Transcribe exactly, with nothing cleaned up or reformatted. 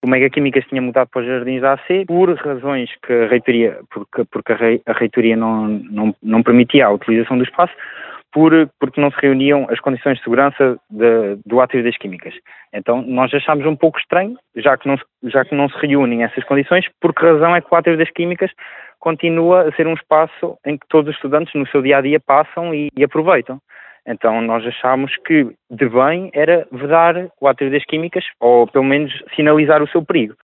O Mega Químicas tinha mudado para os Jardins da A C por razões que a reitoria, porque, porque a, rei, a reitoria não, não, não permitia a utilização do espaço, por, porque não se reuniam as condições de segurança de, do átrio das Químicas. Então nós achámos um pouco estranho, já que, não se, já que não se reúnem essas condições, por que razão é que o átrio das Químicas continua a ser um espaço em que todos os estudantes no seu dia-a-dia passam e, e aproveitam. Então nós achámos que de bem era vedar o átrio das Químicas, ou pelo menos sinalizar o seu perigo.